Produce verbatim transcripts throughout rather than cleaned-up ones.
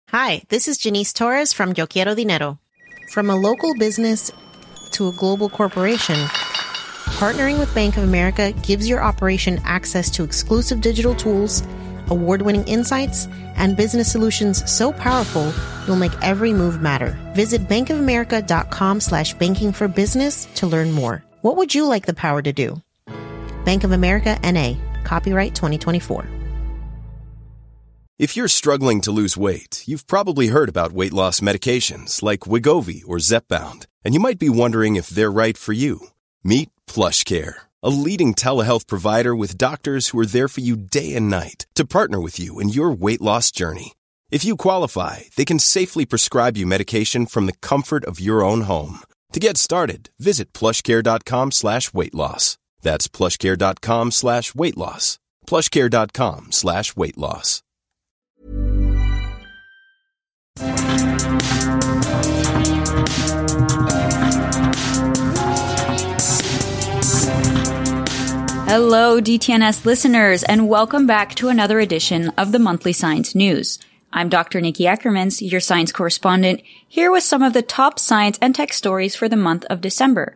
Hi, this is Janice Torres from Yo Quiero Dinero. From a local business to a global corporation, partnering with Bank of America gives your operation access to exclusive digital tools, award-winning insights, and business solutions so powerful you'll make every move matter. Visit bankofamerica.com slash banking for business to learn more. What would you like the power to do? Bank of America, N A. Copyright twenty twenty-four. If you're struggling to lose weight, you've probably heard about weight loss medications like Wegovy or Zepbound, and you might be wondering if they're right for you. Meet PlushCare, a leading telehealth provider with doctors who are there for you day and night to partner with you in your weight loss journey. If you qualify, they can safely prescribe you medication from the comfort of your own home. To get started, visit plushcare.com slash weight loss. That's plushcare.com slash weight loss. plushcare.com slash weight loss. Hello, D T N S listeners, and welcome back to another edition of the Monthly Science News. I'm Doctor Nikki Ackermans, your science correspondent, here with some of the top science and tech stories for the month of December.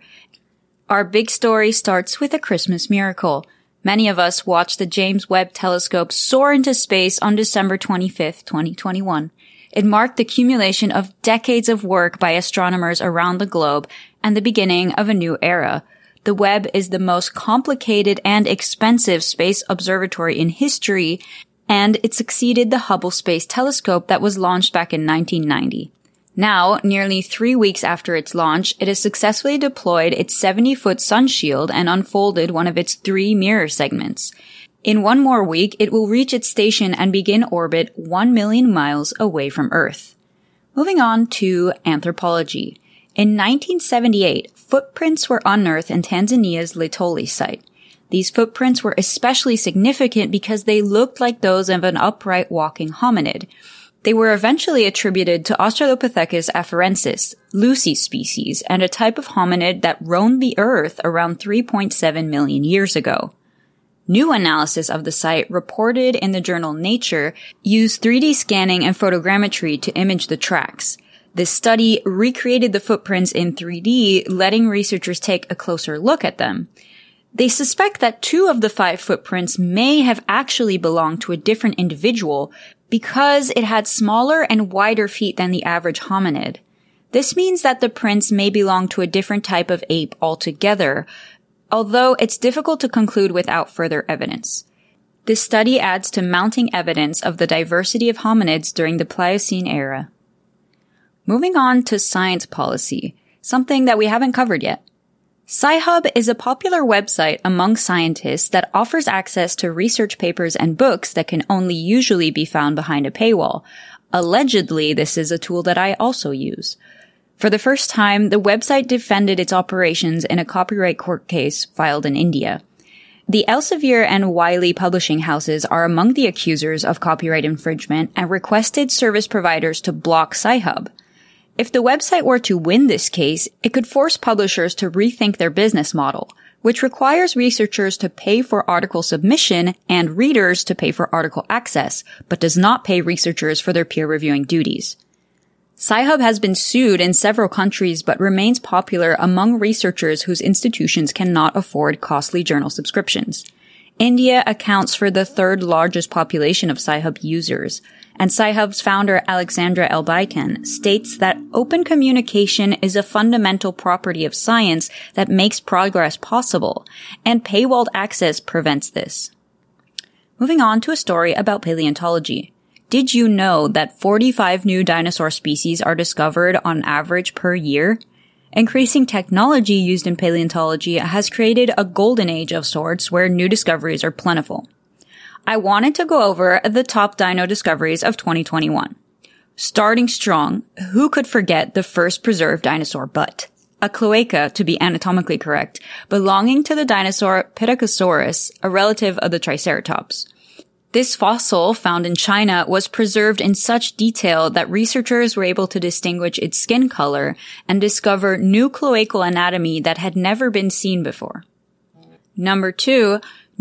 Our big story starts with a Christmas miracle. Many of us watched the James Webb Telescope soar into space on December twenty-fifth, twenty twenty-one. It marked the accumulation of decades of work by astronomers around the globe and the beginning of a new era. The Webb is the most complicated and expensive space observatory in history, and it succeeded the Hubble Space Telescope that was launched back in nineteen ninety. Now, nearly three weeks after its launch, it has successfully deployed its seventy-foot sun shield and unfolded one of its three mirror segments. In one more week, it will reach its station and begin orbit one million miles away from Earth. Moving on to anthropology. In nineteen seventy-eight, footprints were unearthed in Tanzania's Litoli site. These footprints were especially significant because they looked like those of an upright walking hominid. They were eventually attributed to Australopithecus afarensis, Lucy species, and a type of hominid that roamed the Earth around three point seven million years ago. New analysis of the site, reported in the journal Nature, used three D scanning and photogrammetry to image the tracks. This study recreated the footprints in three D, letting researchers take a closer look at them. They suspect that two of the five footprints may have actually belonged to a different individual because it had smaller and wider feet than the average hominid. This means that the prints may belong to a different type of ape altogether, although it's difficult to conclude without further evidence. This study adds to mounting evidence of the diversity of hominids during the Pliocene era. Moving on to science policy, something that we haven't covered yet. Sci-Hub is a popular website among scientists that offers access to research papers and books that can only usually be found behind a paywall. Allegedly, this is a tool that I also use. For the first time, the website defended its operations in a copyright court case filed in India. The Elsevier and Wiley publishing houses are among the accusers of copyright infringement and requested service providers to block Sci-Hub. If the website were to win this case, it could force publishers to rethink their business model, which requires researchers to pay for article submission and readers to pay for article access, but does not pay researchers for their peer reviewing duties. Sci-Hub has been sued in several countries but remains popular among researchers whose institutions cannot afford costly journal subscriptions. India accounts for the third largest population of Sci-Hub users, and Sci-Hub's founder Alexandra Elbaitan states that open communication is a fundamental property of science that makes progress possible, and paywalled access prevents this. Moving on to a story about paleontology. Did you know that forty-five new dinosaur species are discovered on average per year? Increasing technology used in paleontology has created a golden age of sorts where new discoveries are plentiful. I wanted to go over the top dino discoveries of twenty twenty-one. Starting strong, who could forget the first preserved dinosaur butt? A cloaca, to be anatomically correct, belonging to the dinosaur Pitacosaurus, a relative of the Triceratops. This fossil, found in China, was preserved in such detail that researchers were able to distinguish its skin color and discover new cloacal anatomy that had never been seen before. Number two,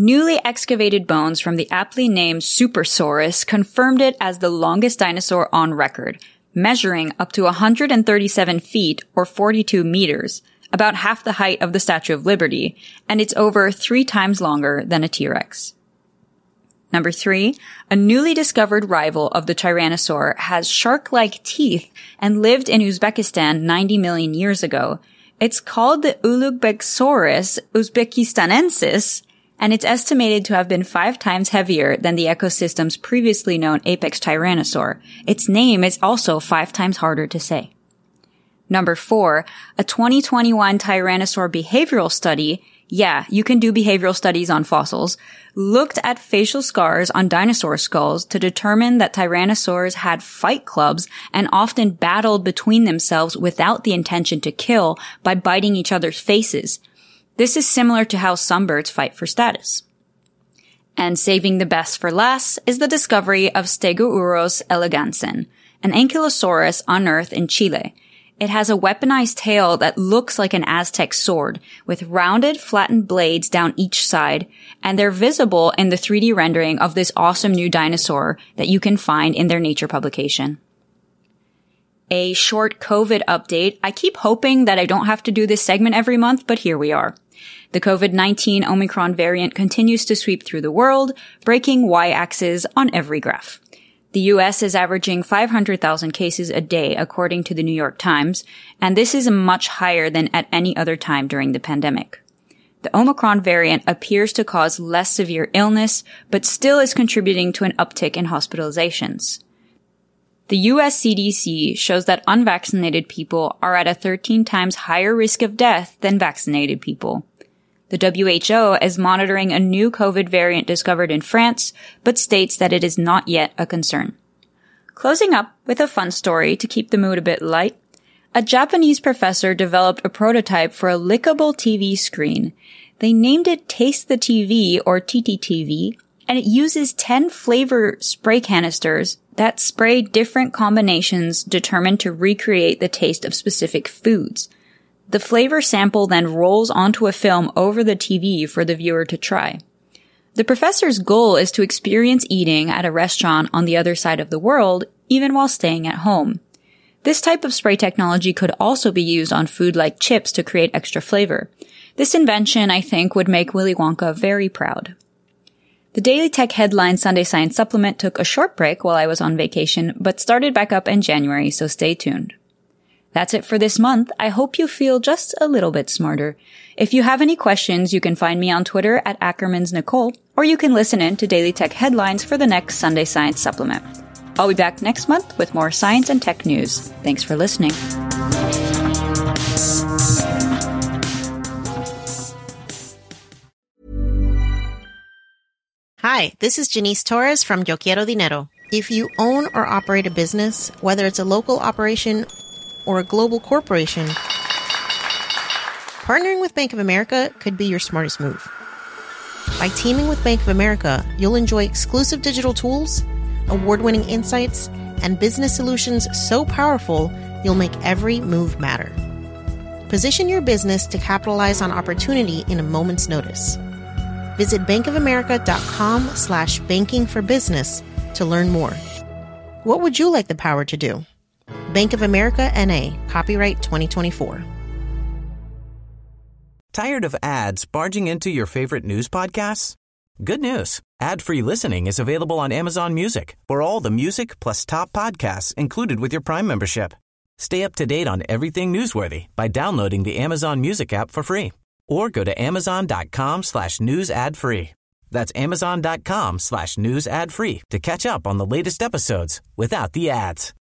Newly excavated bones from the aptly named Supersaurus confirmed it as the longest dinosaur on record, measuring up to one hundred thirty-seven feet or forty-two meters, about half the height of the Statue of Liberty, and it's over three times longer than a T-Rex. Number three, a newly discovered rival of the Tyrannosaur has shark-like teeth and lived in Uzbekistan ninety million years ago. It's called the Ulugbekosaurus uzbekistanensis, and it's estimated to have been five times heavier than the ecosystem's previously known apex tyrannosaur. Its name is also five times harder to say. Number four, a twenty twenty-one Tyrannosaur behavioral study, yeah, you can do behavioral studies on fossils, looked at facial scars on dinosaur skulls to determine that tyrannosaurs had fight clubs and often battled between themselves without the intention to kill by biting each other's faces. This is similar to how some birds fight for status. And saving the best for last is the discovery of Stegosaurus elegansen, an ankylosaurus unearthed in Chile. It has a weaponized tail that looks like an Aztec sword, with rounded, flattened blades down each side, and they're visible in the three D rendering of this awesome new dinosaur that you can find in their Nature publication. A short COVID update. I keep hoping that I don't have to do this segment every month, but here we are. The COVID nineteen Omicron variant continues to sweep through the world, breaking y-axes on every graph. The U S is averaging five hundred thousand cases a day, according to the New York Times, and this is much higher than at any other time during the pandemic. The Omicron variant appears to cause less severe illness, but still is contributing to an uptick in hospitalizations. The U S C D C shows that unvaccinated people are at a thirteen times higher risk of death than vaccinated people. The W H O is monitoring a new COVID variant discovered in France, but states that it is not yet a concern. Closing up with a fun story to keep the mood a bit light, a Japanese professor developed a prototype for a lickable T V screen. They named it Taste the T V, or T T T V, and it uses ten flavor spray canisters that spray different combinations determined to recreate the taste of specific foods. The flavor sample then rolls onto a film over the T V for the viewer to try. The professor's goal is to experience eating at a restaurant on the other side of the world, even while staying at home. This type of spray technology could also be used on food like chips to create extra flavor. This invention, I think, would make Willy Wonka very proud. The Daily Tech Headline Sunday Science Supplement took a short break while I was on vacation, but started back up in January, so stay tuned. That's it for this month. I hope you feel just a little bit smarter. If you have any questions, you can find me on Twitter at Ackermans Nicole, or you can listen in to Daily Tech Headlines for the next Sunday Science Supplement. I'll be back next month with more science and tech news. Thanks for listening. Hi, this is Janice Torres from Yo Quiero Dinero. If you own or operate a business, whether it's a local operation or a global corporation, partnering with Bank of America could be your smartest move. By teaming with Bank of America, you'll enjoy exclusive digital tools, award-winning insights, and business solutions so powerful, you'll make every move matter. Position your business to capitalize on opportunity in a moment's notice. Visit bankofamerica.com slash banking for business to learn more. What would you like the power to do? Bank of America N A, copyright twenty twenty-four. Tired of ads barging into your favorite news podcasts? Good news. Ad-free listening is available on Amazon Music for all the music plus top podcasts included with your Prime membership. Stay up to date on everything newsworthy by downloading the Amazon Music app for free. Or go to amazon.com slash news ad free. That's amazon.com slash news ad free to catch up on the latest episodes without the ads.